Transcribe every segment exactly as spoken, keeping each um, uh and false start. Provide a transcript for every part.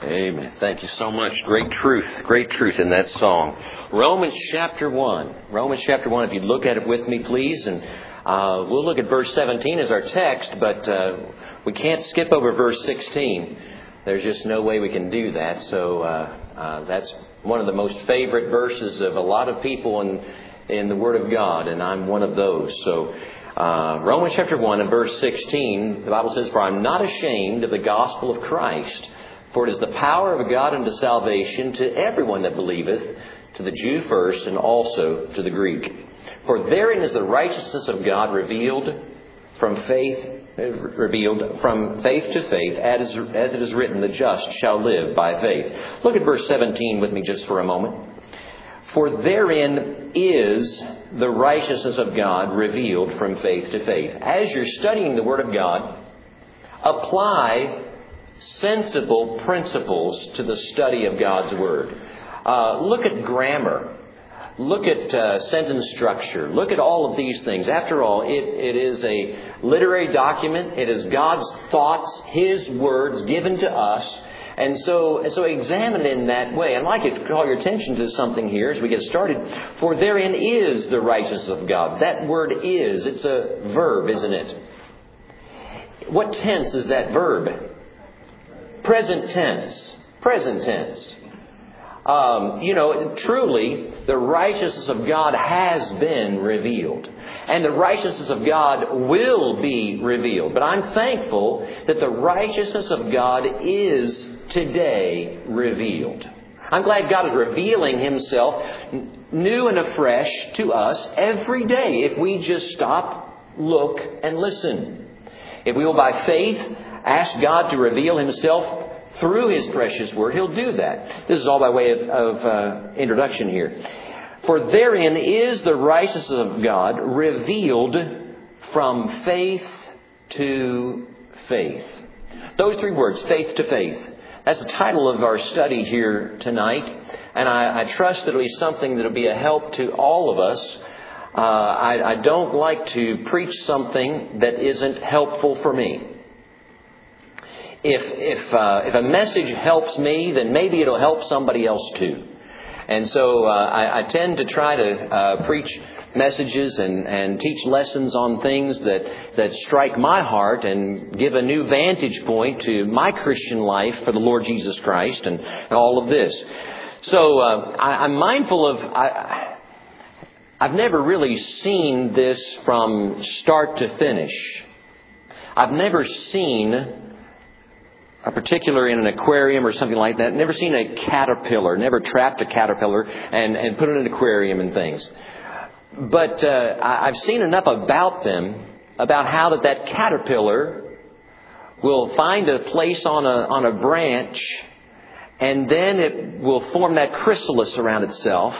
Amen. Thank you so much. Great truth. Great truth in that song. Romans chapter one. Romans chapter one. If you'd look at it with me, please. And uh, we'll look at verse seventeen as our text, but uh, we can't skip over verse sixteen. There's just no way we can do that. So uh, uh, that's one of the most favorite verses of a lot of people in, in the Word of God, and I'm one of those. So uh, Romans chapter one and verse sixteen, the Bible says, "For I'm not ashamed of the gospel of Christ, for it is the power of God unto salvation to everyone that believeth, to the Jew first, and also to the Greek. For therein is the righteousness of God revealed from faith, revealed from faith to faith, as, as it is written, the just shall live by faith." Look at verse seventeen with me just for a moment. "For therein is the righteousness of God revealed from faith to faith." As you're studying the Word of God, apply sensible principles to the study of God's Word. Uh, look at grammar. Look at uh, sentence structure. Look at all of these things. After all, it, it is a literary document. It is God's thoughts, His words given to us. And so, and so examine it in that way. I'd like to call your attention to something here as we get started. For therein is the righteousness of God. That word is, it's a verb, isn't it? What tense is that verb? Present tense. Present tense. Um, you know, truly, the righteousness of God has been revealed. And the righteousness of God will be revealed. But I'm thankful that the righteousness of God is today revealed. I'm glad God is revealing Himself new and afresh to us every day if we just stop, look, and listen. If we will by faith ask God to reveal Himself through His precious Word, He'll do that. This is all by way of, of uh, introduction here. For therein is the righteousness of God revealed from faith to faith. Those three words, faith to faith. That's the title of our study here tonight. And I, I trust that it'll be something that'll be a help to all of us. Uh, I, I don't like to preach something that isn't helpful for me. If if uh, if a message helps me, then maybe it'll help somebody else too. And so uh, I, I tend to try to uh, preach messages and, and teach lessons on things that, that strike my heart and give a new vantage point to my Christian life for the Lord Jesus Christ and, and all of this. So uh, I, I'm mindful of... I, I've never really seen this from start to finish. I've never seen a particular in an aquarium or something like that. Never seen a caterpillar. Never trapped a caterpillar and, and put it in an aquarium and things. But uh, I've seen enough about them, about how that, that caterpillar will find a place on a on a branch, and then it will form that chrysalis around itself.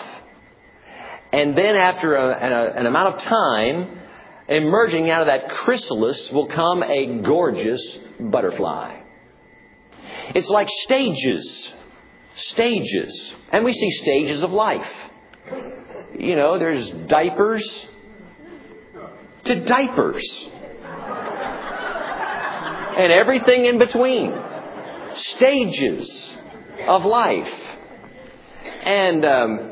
And then after a, an, an amount of time, emerging out of that chrysalis will come a gorgeous butterfly. It's like stages. Stages. And we see stages of life. You know, there's diapers to diapers. And everything in between. Stages of life. And um,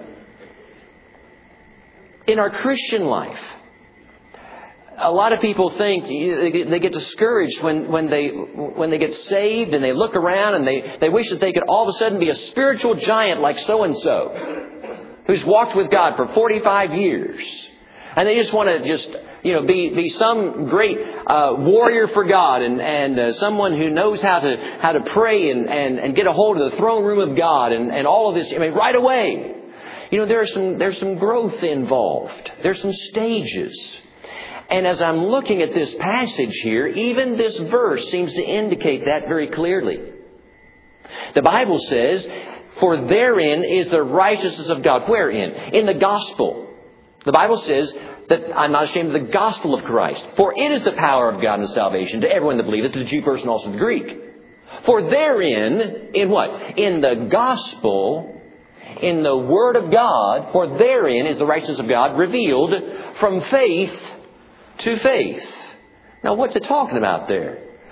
in our Christian life, a lot of people think they get discouraged when, when they when they get saved and they look around and they, they wish that they could all of a sudden be a spiritual giant like so-and-so who's walked with God for forty-five years. And they just want to just, you know, be, be some great uh, warrior for God and, and uh, someone who knows how to how to pray and, and, and get a hold of the throne room of God and, and all of this. I mean, right away. You know, there's some there's some growth involved. There's some stages. And as I'm looking at this passage here, even this verse seems to indicate that very clearly. The Bible says, "For therein is the righteousness of God." Wherein? In the gospel. The Bible says that I'm not ashamed of the gospel of Christ. For it is the power of God and salvation to everyone that believeth, to the Jew first and also to the Greek. For therein, in what? In the gospel, in the Word of God, for therein is the righteousness of God revealed from faith to faith. Now, what's it talking about there?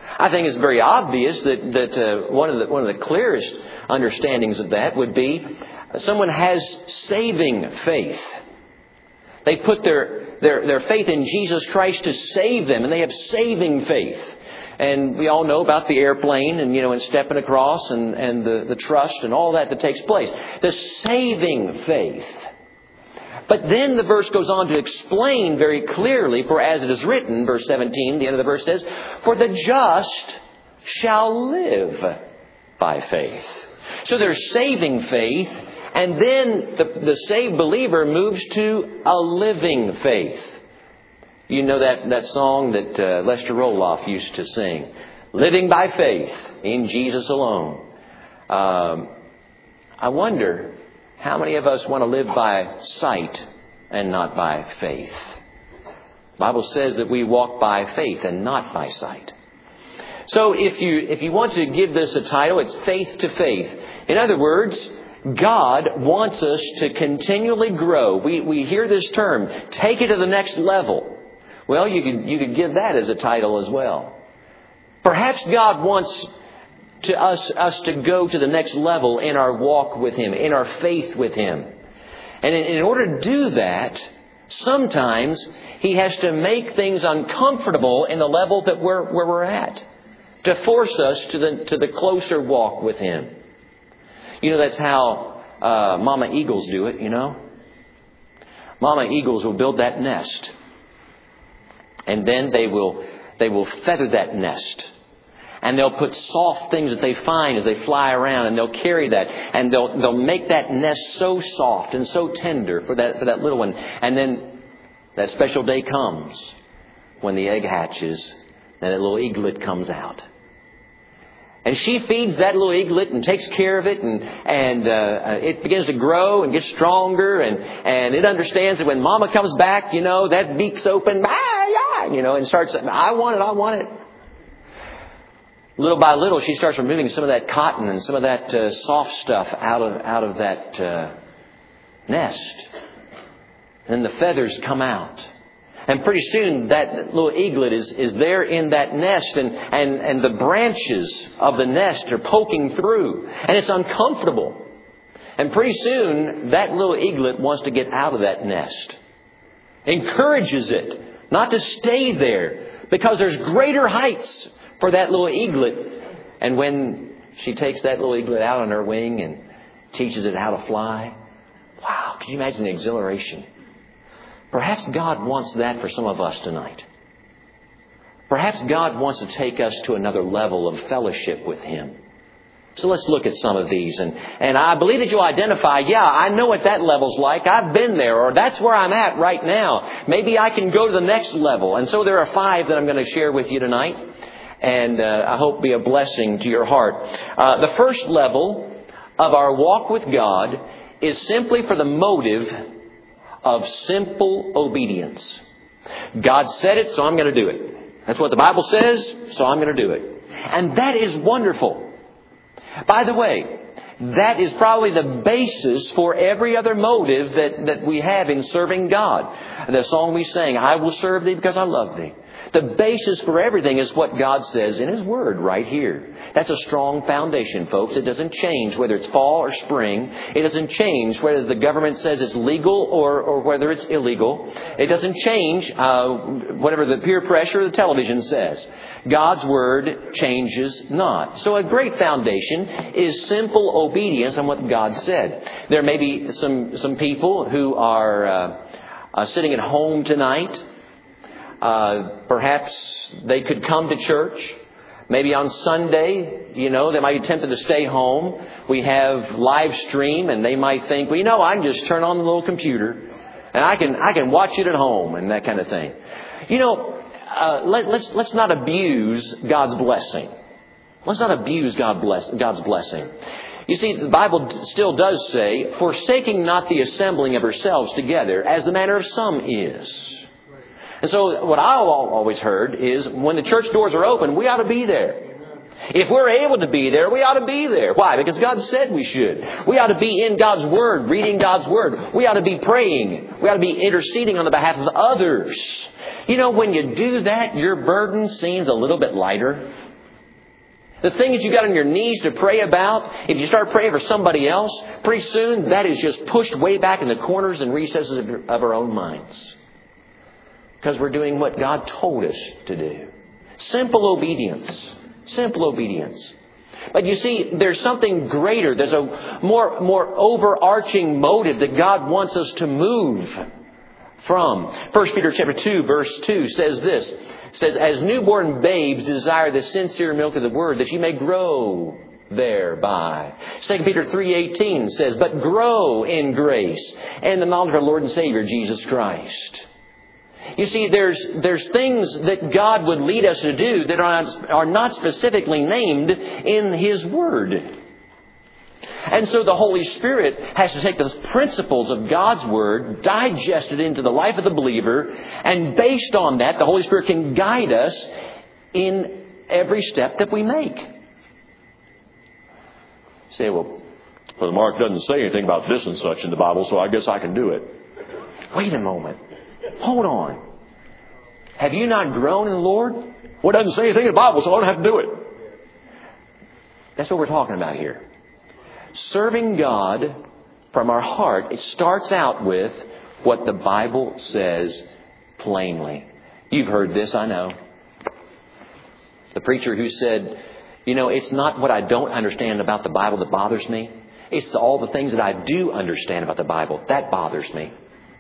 I think it's very obvious that, that uh, one of the, one of the clearest understandings of that would be someone has saving faith. They put their, their, their faith in Jesus Christ to save them, and they have saving faith. And we all know about the airplane and, you know, and stepping across and, and the, the trust and all that that takes place. The saving faith. But then the verse goes on to explain very clearly, for as it is written, verse seventeen, the end of the verse says, for the just shall live by faith. So there's saving faith, and then the, the saved believer moves to a living faith. You know that, that song that uh, Lester Roloff used to sing, living by faith in Jesus alone. Um, I wonder how many of us want to live by sight and not by faith? The Bible says that we walk by faith and not by sight. So if you if you want to give this a title, it's faith to faith. In other words, God wants us to continually grow. We we hear this term, take it to the next level. Well, you could you could give that as a title as well. Perhaps God wants to us, us to go to the next level in our walk with Him, in our faith with Him. And in, in order to do that, sometimes He has to make things uncomfortable in the level that we're, where we're at, to force us to the, to the closer walk with Him. You know, that's how uh, Mama Eagles do it, you know. Mama Eagles will build that nest. And then they will, they will feather that nest. And they'll put soft things that they find as they fly around, and they'll carry that, and they'll they'll make that nest so soft and so tender for that for that little one. And then that special day comes when the egg hatches, and that little eaglet comes out. And she feeds that little eaglet and takes care of it, and and uh, it begins to grow and get stronger, and and it understands that when Mama comes back, you know, that beak's open, ah, yeah, you know, and starts, I want it, I want it. Little by little, she starts removing some of that cotton and some of that uh, soft stuff out of out of that uh, nest. And the feathers come out. And pretty soon, that little eaglet is, is there in that nest. And, and, and the branches of the nest are poking through. And it's uncomfortable. And pretty soon, that little eaglet wants to get out of that nest. Encourages it not to stay there, because there's greater heights for that little eaglet. And when she takes that little eaglet out on her wing and teaches it how to fly, wow, can you imagine the exhilaration? Perhaps God wants that for some of us tonight. Perhaps God wants to take us to another level of fellowship with Him. So let's look at some of these. And, and I believe that you'll identify, yeah, I know what that level's like. I've been there, or that's where I'm at right now. Maybe I can go to the next level. And so there are five that I'm going to share with you tonight. And uh, I hope be a blessing to your heart. Uh, the first level of our walk with God is simply for the motive of simple obedience. God said it, so I'm going to do it. That's what the Bible says, so I'm going to do it. And that is wonderful. By the way, that is probably the basis for every other motive that, that we have in serving God. The song we sang, I will serve Thee because I love Thee. The basis for everything is what God says in His Word right here. That's a strong foundation, folks. It doesn't change whether it's fall or spring. It doesn't change whether the government says it's legal or, or whether it's illegal. It doesn't change uh, whatever the peer pressure or the television says. God's Word changes not. So a great foundation is simple obedience on what God said. There may be some, some people who are uh, uh, sitting at home tonight. Uh, perhaps they could come to church. Maybe on Sunday, you know, they might be tempted to stay home. We have live stream, and they might think, well, you know, I can just turn on the little computer and I can I can watch it at home and that kind of thing. You know, uh, let, let's let's not abuse God's blessing. Let's not abuse God bless, God's blessing. You see, the Bible still does say, forsaking not the assembling of ourselves together, as the manner of some is. And so what I've always heard is when the church doors are open, we ought to be there. If we're able to be there, we ought to be there. Why? Because God said we should. We ought to be in God's Word, reading God's Word. We ought to be praying. We ought to be interceding on the behalf of others. You know, when you do that, your burden seems a little bit lighter. The things you got on your knees to pray about, if you start praying for somebody else, pretty soon that is just pushed way back in the corners and recesses of of our own minds. Because we're doing what God told us to do. Simple obedience. Simple obedience. But you see, there's something greater. There's a more, more overarching motive that God wants us to move from. First Peter chapter two, verse two says this. It says, as newborn babes desire the sincere milk of the word, that ye may grow thereby. Second Peter three eighteen says, but grow in grace and the knowledge of our Lord and Savior, Jesus Christ. You see, there's there's things that God would lead us to do that are not, are not specifically named in His Word. And so the Holy Spirit has to take those principles of God's Word, digest it into the life of the believer, and based on that, the Holy Spirit can guide us in every step that we make. You say, well, Brother Mark doesn't say anything about this and such in the Bible, so I guess I can do it. Wait a moment. Hold on. Have you not grown in the Lord? Well, it doesn't say anything in the Bible, so I don't have to do it. That's what we're talking about here. Serving God from our heart, it starts out with what the Bible says plainly. You've heard this, I know. The preacher who said, you know, it's not what I don't understand about the Bible that bothers me. It's all the things that I do understand about the Bible. That bothers me.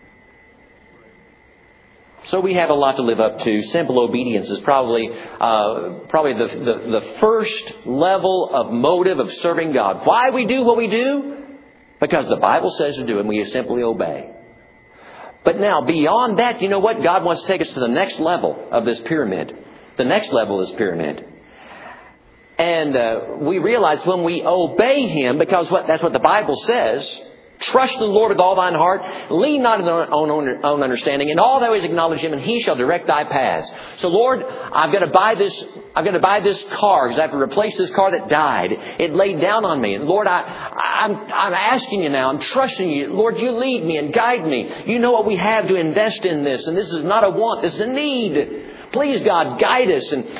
So we have a lot to live up to. Simple obedience is probably uh, probably the, the, the first level of motive of serving God. Why we do what we do? Because the Bible says to do it and we simply obey. But now, beyond that, you know what? God wants to take us to the next level of this pyramid. The next level of this pyramid. And uh, we realize when we obey Him, because what, that's what the Bible says, trust in the Lord with all thine heart, lean not on thine own, own, own understanding, in all thy ways acknowledge Him, and He shall direct thy paths. So Lord, I've got to buy this, I've got to buy this car because I have to replace this car that died. It laid down on me. And Lord, I, I'm, I'm asking You now, I'm trusting You. Lord, You lead me and guide me. You know what we have to invest in this, and this is not a want, this is a need. Please, God, guide us. And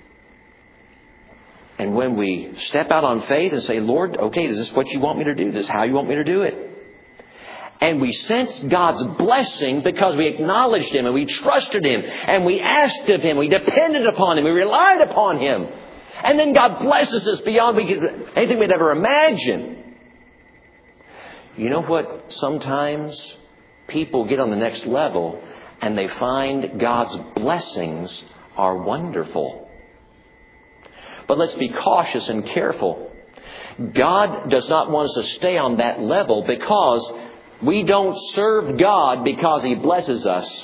And when we step out on faith and say, Lord, okay, is this what You want me to do? This is how You want me to do it? And we sensed God's blessings because we acknowledged Him and we trusted Him and we asked of Him. We depended upon Him. We relied upon Him. And then God blesses us beyond we could, anything we'd ever imagine. You know what? Sometimes people get on the next level and they find God's blessings are wonderful. But let's be cautious and careful. God does not want us to stay on that level because we don't serve God because He blesses us.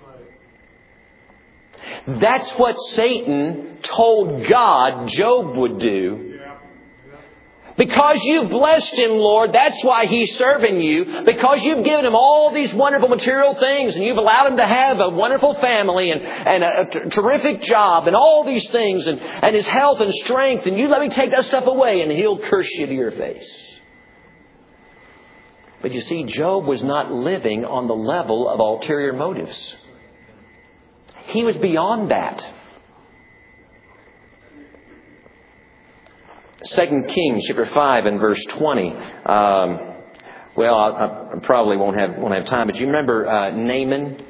That's what Satan told God Job would do. Because you've blessed him, Lord, that's why he's serving you. Because you've given him all these wonderful material things and you've allowed him to have a wonderful family and, and a, a t- terrific job and all these things and, and his health and strength, and you let me take that stuff away and he'll curse you to your face. But you see, Job was not living on the level of ulterior motives. He was beyond that. Second Kings chapter five and verse twenty. Um, well, I, I probably won't have won't have time, but you remember uh, Naaman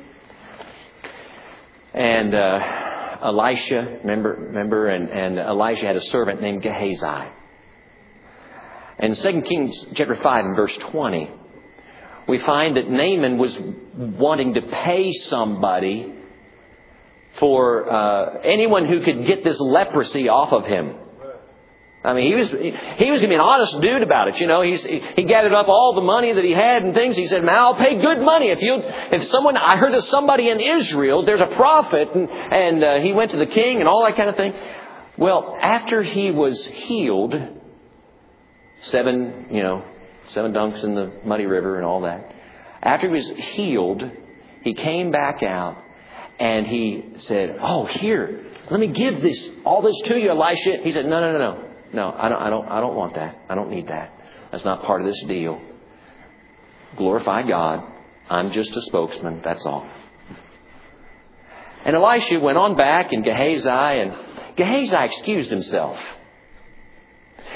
and uh, Elisha. Remember, remember, and, and Elisha had a servant named Gehazi. And Second Kings chapter five and verse twenty, we find that Naaman was wanting to pay somebody for uh, anyone who could get this leprosy off of him. I mean, he was he, he was going to be an honest dude about it. You know, he's, he he gathered up all the money that he had and things. He said, "Man, I'll pay good money if you if someone." I heard of somebody in Israel. There's a prophet, and and uh, he went to the king and all that kind of thing. Well, after he was healed, seven you know seven dunks in the muddy river and all that. After he was healed, he came back out and he said, "Oh, here, let me give this all this to you, Elisha." He said, "No, no, no, no." No, I don't, I don't, I don't want that. I don't need that. That's not part of this deal. Glorify God. I'm just a spokesman. That's all. And Elisha went on back and Gehazi, and Gehazi excused himself.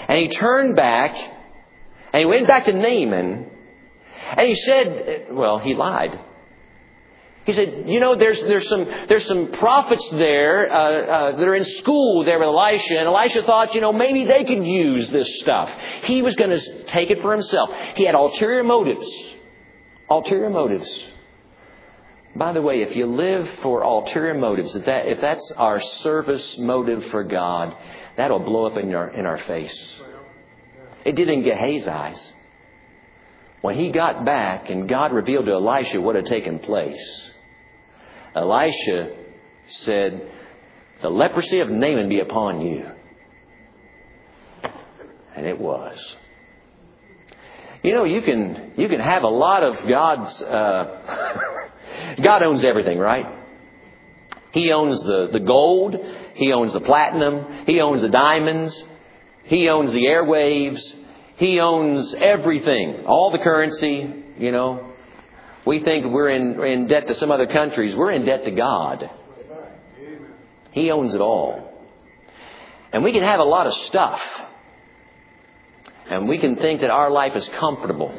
And he turned back, and he went back to Naaman, and he said, well, he lied. He said, you know, there's there's some there's some prophets there uh, uh, that are in school there with Elisha. And Elisha thought, you know, maybe they could use this stuff. He was going to take it for himself. He had ulterior motives. Ulterior motives. By the way, if you live for ulterior motives, if, that, if that's our service motive for God, that'll blow up in our, in our face. It did in Gehazi's eyes. When he got back and God revealed to Elisha what had taken place, Elisha said, the leprosy of Naaman be upon you. And it was. You know, you can you can have a lot of God's... Uh, God owns everything, right? He owns the, the gold. He owns the platinum. He owns the diamonds. He owns the airwaves. He owns everything. All the currency, you know. We think we're in, in debt to some other countries. We're in debt to God. He owns it all. And we can have a lot of stuff. And we can think that our life is comfortable.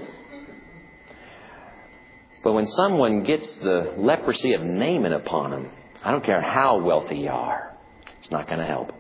But when someone gets the leprosy of Naaman upon them, I don't care how wealthy you are, it's not going to help.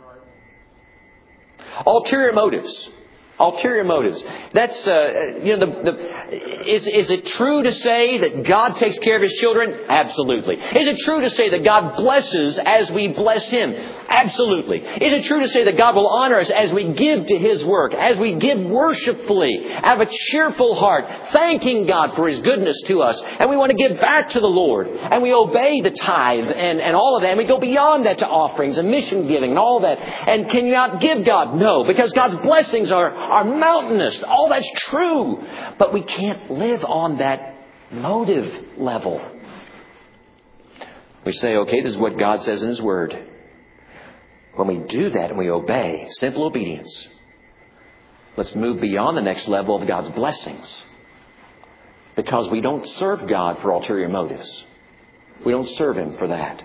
Ulterior motives. Ulterior motives. That's, uh, you know, the, the, is, is it true to say that God takes care of His children? Absolutely. Is it true to say that God blesses as we bless Him? Absolutely. Is it true to say that God will honor us as we give to His work, as we give worshipfully, out of a cheerful heart, thanking God for His goodness to us, and we want to give back to the Lord, and we obey the tithe and, and all of that, and we go beyond that to offerings and mission giving and all that. And can you not give God? No, because God's blessings are are mountainous. All that's true. But we can't live on that motive level. We say, okay, this is what God says in His Word. When we do that and we obey, simple obedience, let's move beyond the next level of God's blessings. Because we don't serve God for ulterior motives. We don't serve Him for that.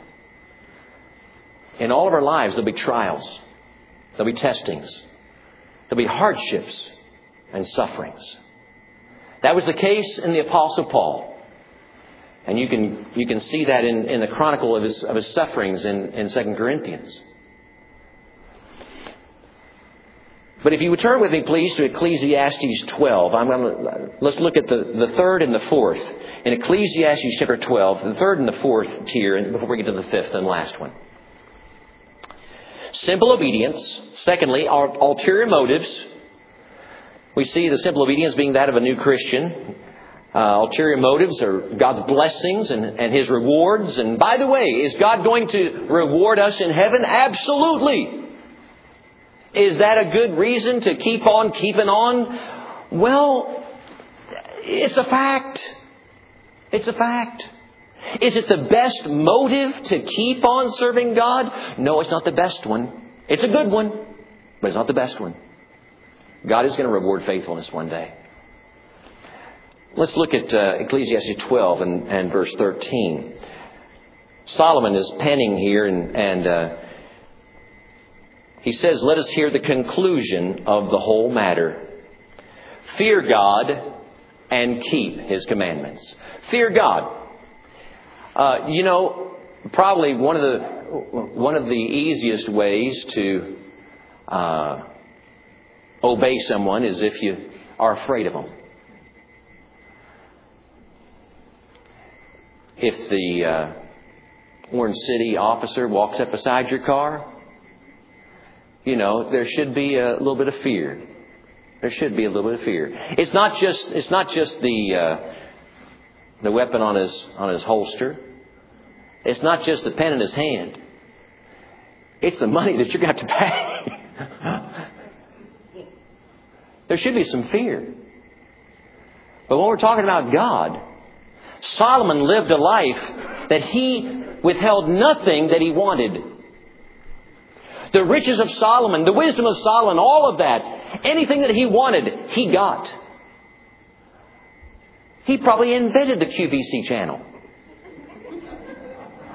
In all of our lives, there'll be trials. There'll be testings. There'll be hardships and sufferings. That was the case in the Apostle Paul. And you can you can see that in, in the chronicle of his of his sufferings in, in Second Corinthians. But if you would turn with me, please, to Ecclesiastes twelve. I'm going to, let's look at the, the third and the fourth. In Ecclesiastes chapter twelve, the third and the fourth tier, and before we get to the fifth and last one. Simple obedience. Secondly, our ulterior motives. We see the simple obedience being that of a new Christian. Uh, ulterior motives are God's blessings and, and His rewards. And by the way, is God going to reward us in heaven? Absolutely. Is that a good reason to keep on keeping on? Well, it's a fact. It's a fact. Is it the best motive to keep on serving God? No, it's not the best one. It's a good one, but it's not the best one. God is going to reward faithfulness one day. Let's look at uh, Ecclesiastes twelve and, and verse thirteen. Solomon is penning here and, and uh, he says, let us hear the conclusion of the whole matter. Fear God and keep His commandments. Fear God. Uh, you know, probably one of the one of the easiest ways to uh, obey someone is if you are afraid of them. If the uh, Orange City officer walks up beside your car, you know, there should be a little bit of fear. There should be a little bit of fear. It's not just it's not just the uh, the weapon on his on his holster. It's not just the pen in his hand. It's the money that you're going to have to pay. There should be some fear. But when we're talking about God, Solomon lived a life that he withheld nothing that he wanted. The riches of Solomon, the wisdom of Solomon, all of that, anything that he wanted, he got. He probably invented the Q V C channel.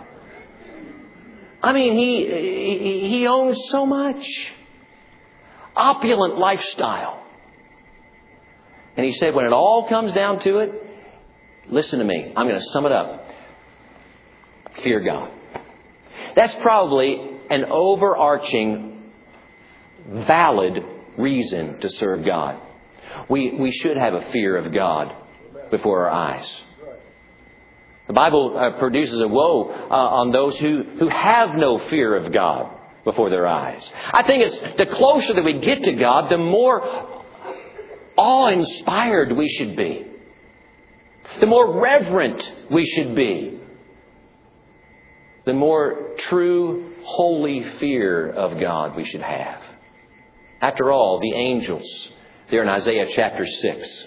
I mean, he, he he owns so much. opulent lifestyle. And he said, when it all comes down to it, listen to me, I'm going to sum it up. Fear God. That's probably an overarching, valid reason to serve God. We, we should have a fear of God before our eyes. The Bible uh, produces a woe uh, on those who, who have no fear of God before their eyes. I think it's the closer that we get to God, the more awe-inspired we should be. The more reverent we should be. The more true, holy fear of God we should have. After all, the angels, there in Isaiah chapter six,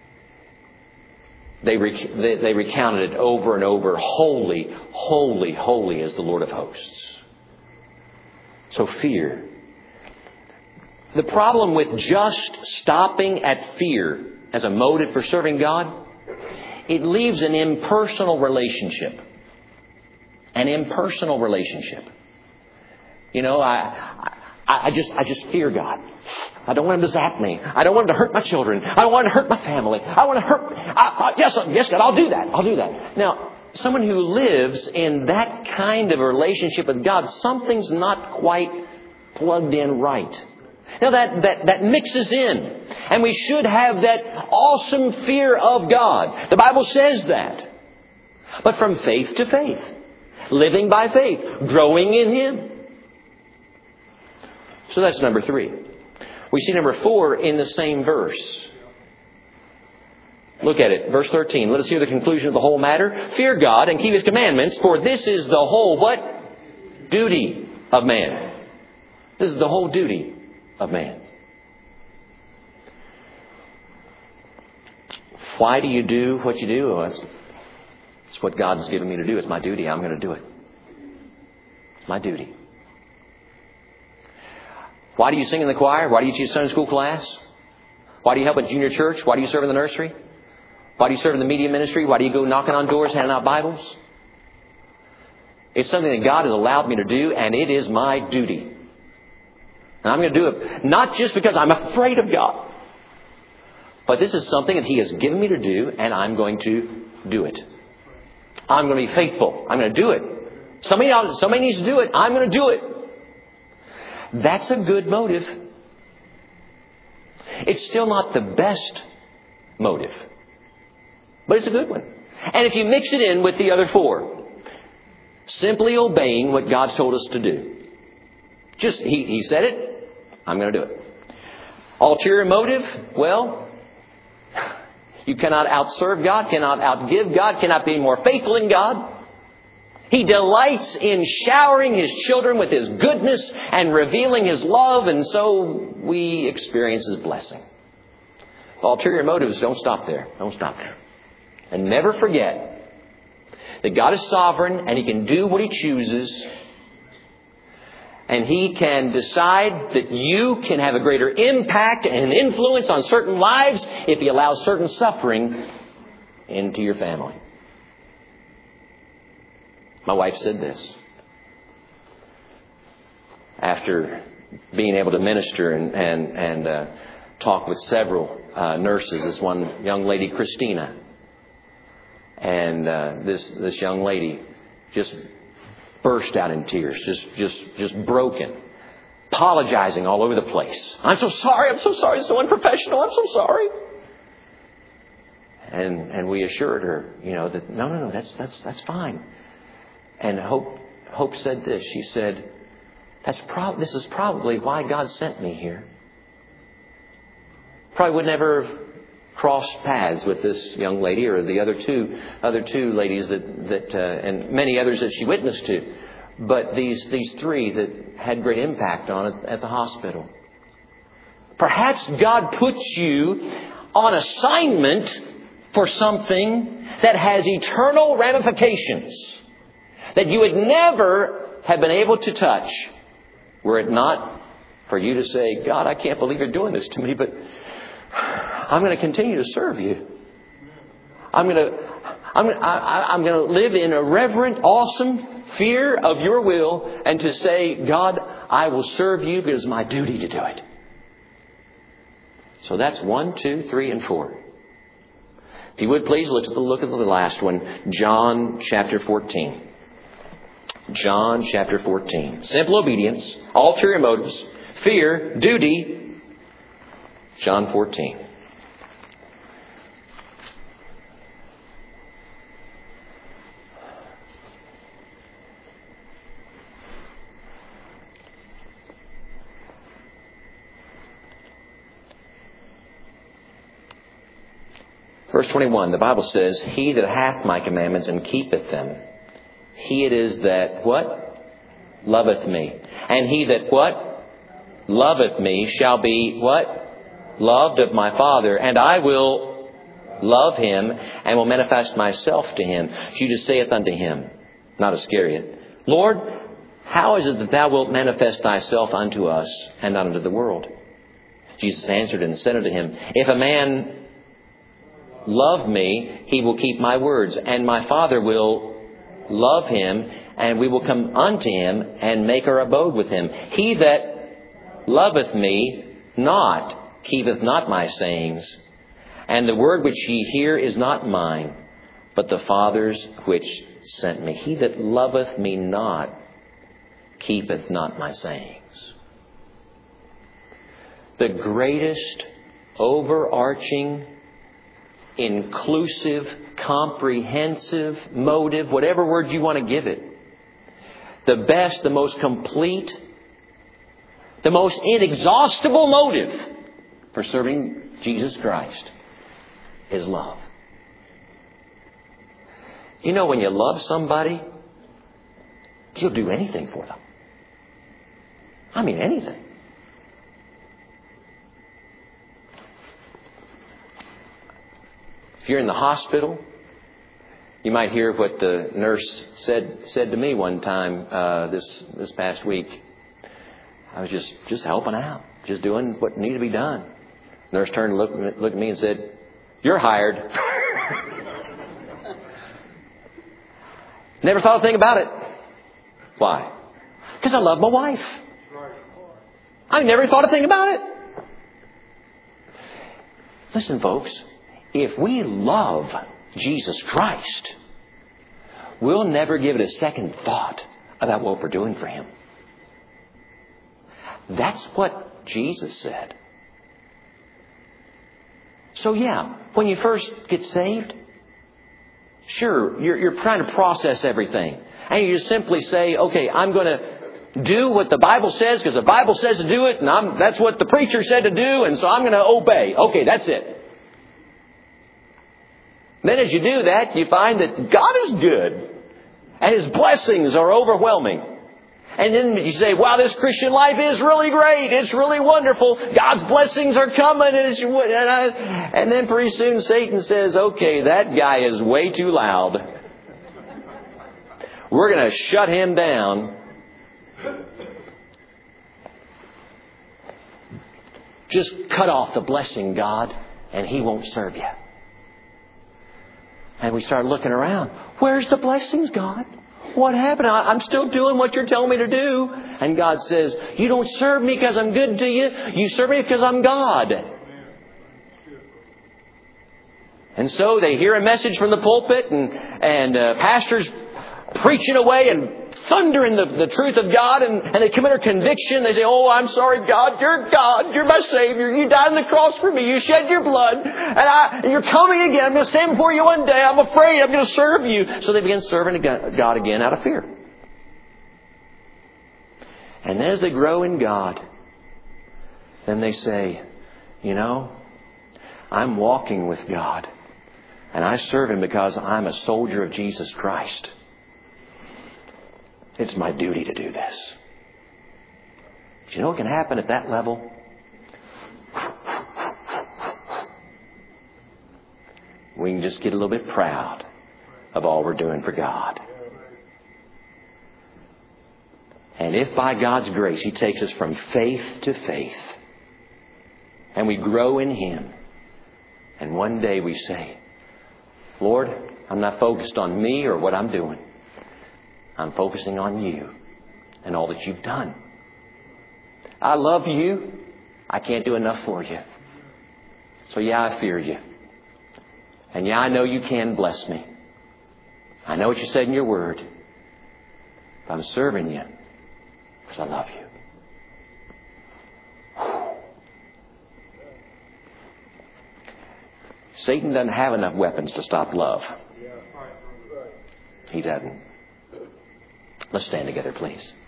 They, rec- they, they recounted it over and over. Holy, holy, holy is the Lord of hosts. So fear. The problem with just stopping at fear as a motive for serving God, it leaves an impersonal relationship. An impersonal relationship. You know, I, I, I just, I just fear God. I don't want Him to zap me. I don't want Him to hurt my children. I don't want Him to hurt my family. I want to hurt... I, I, yes, yes, God, I'll do that. I'll do that. Now, someone who lives in that kind of a relationship with God, something's not quite plugged in right. Now, that, that, that mixes in. And we should have that awesome fear of God. The Bible says that. But from faith to faith. Living by faith. Growing in Him. So that's number three. We see number four in the same verse. Look at it. Verse thirteen. Let us hear the conclusion of the whole matter. Fear God and keep His commandments, for this is the whole what? Duty of man. This is the whole duty of man. Why do you do what you do? Well, it's, it's what God's given me to do. It's my duty. I'm going to do it. It's my duty. Why do you sing in the choir? Why do you teach Sunday school class? Why do you help at junior church? Why do you serve in the nursery? Why do you serve in the media ministry? Why do you go knocking on doors, handing out Bibles? It's something that God has allowed me to do, and it is my duty. And I'm going to do it not just because I'm afraid of God, but this is something that He has given me to do, and I'm going to do it. I'm going to be faithful. I'm going to do it. Somebody, somebody needs to do it. I'm going to do it. That's a good motive. It's still not the best motive, but it's a good one. And if you mix it in with the other four, simply obeying what God's told us to do. Just, He, he said it, I'm going to do it. Ulterior motive, well, you cannot outserve God, cannot outgive God, cannot be more faithful in God. He delights in showering His children with His goodness and revealing His love, and so we experience His blessing. Ulterior motives, don't stop there. Don't stop there. And never forget that God is sovereign and He can do what He chooses. And He can decide that you can have a greater impact and influence on certain lives if He allows certain suffering into your family. My wife said this. After being able to minister and, and, and uh, talk with several uh, nurses, this one young lady, Christina. And uh, this this young lady just burst out in tears, just just just broken, apologizing all over the place. I'm so sorry, I'm so sorry, it's so unprofessional, I'm so sorry. And and we assured her, you know, that no, no, no, that's that's that's fine. And Hope Hope said this. She said, "That's prob- This is probably why God sent me here. Probably would never have crossed paths with this young lady or the other two other two ladies that that uh, and many others that she witnessed to, but these these three that had great impact on it at the hospital. Perhaps God puts you on assignment for something that has eternal ramifications that you would never have been able to touch were it not for you to say, God, I can't believe you're doing this to me, but I'm going to continue to serve you. I'm going to, I'm going to, I, I'm going to live in a reverent, awesome fear of your will and to say, God, I will serve you because it's my duty to do it. So that's one, two, three, and four. If you would please look at the look at the last one, John chapter fourteen. John chapter fourteen. Simple obedience, ulterior motives, fear, duty. John fourteen. Verse twenty-one, the Bible says, He that hath my commandments and keepeth them, he it is that, what? Loveth me. And he that, what? Loveth me shall be, what? Loved of my Father. And I will love him and will manifest myself to him. Judas saith unto him, not Iscariot, Lord, how is it that thou wilt manifest thyself unto us and not unto the world? Jesus answered and said unto him, If a man love me, he will keep my words, and my Father will love him, and we will come unto him and make our abode with him. He that loveth me not keepeth not my sayings, and the word which ye hear is not mine, but the Father's which sent me. He that loveth me not keepeth not my sayings. The greatest overarching, inclusive, comprehensive motive, whatever word you want to give it, the best, the most complete, the most inexhaustible motive for serving Jesus Christ is love. You know, when you love somebody, you'll do anything for them. I mean, anything. If you're in the hospital, you might hear what the nurse said said to me one time uh, this this past week. I was just, just helping out, just doing what needed to be done. The nurse turned and looked, looked at me and said, "You're hired." Never thought a thing about it. Why? Because I love my wife. I never thought a thing about it. Listen, folks. If we love Jesus Christ, we'll never give it a second thought about what we're doing for Him. That's what Jesus said. So yeah, when you first get saved, sure, you're, you're trying to process everything. And you just simply say, okay, I'm going to do what the Bible says because the Bible says to do it, and I'm, that's what the preacher said to do, and so I'm going to obey. Okay, that's it. Then as you do that, you find that God is good and His blessings are overwhelming. And then you say, wow, this Christian life is really great. It's really wonderful. God's blessings are coming. And, it's, and, I, and then pretty soon Satan says, okay, that guy is way too loud. We're going to shut him down. Just cut off the blessing, God, and He won't serve you. And we start looking around. Where's the blessings, God? What happened? I, I'm still doing what you're telling me to do. And God says, you don't serve me because I'm good to you. You serve me because I'm God. And so they hear a message from the pulpit and, and uh, pastors preaching away and thundering the, the truth of God, and, and they come under conviction. They say, oh, I'm sorry, God. You're God. You're my Savior. You died on the cross for me. You shed your blood. And, I, and you're coming again. I'm going to stand before you one day. I'm afraid I'm going to serve you. So they begin serving God again out of fear. And as they grow in God, then they say, you know, I'm walking with God. And I serve Him because I'm a soldier of Jesus Christ. It's my duty to do this. Do you know what can happen at that level? We can just get a little bit proud of all we're doing for God. And if by God's grace He takes us from faith to faith, and we grow in Him, and one day we say, Lord, I'm not focused on me or what I'm doing. I'm focusing on You and all that You've done. I love You. I can't do enough for You. So yeah, I fear you. And yeah, I know you can bless me. I know what you said in your word. But I'm serving you because I love you. Satan doesn't have enough weapons to stop love. He doesn't. Let's stand together, please.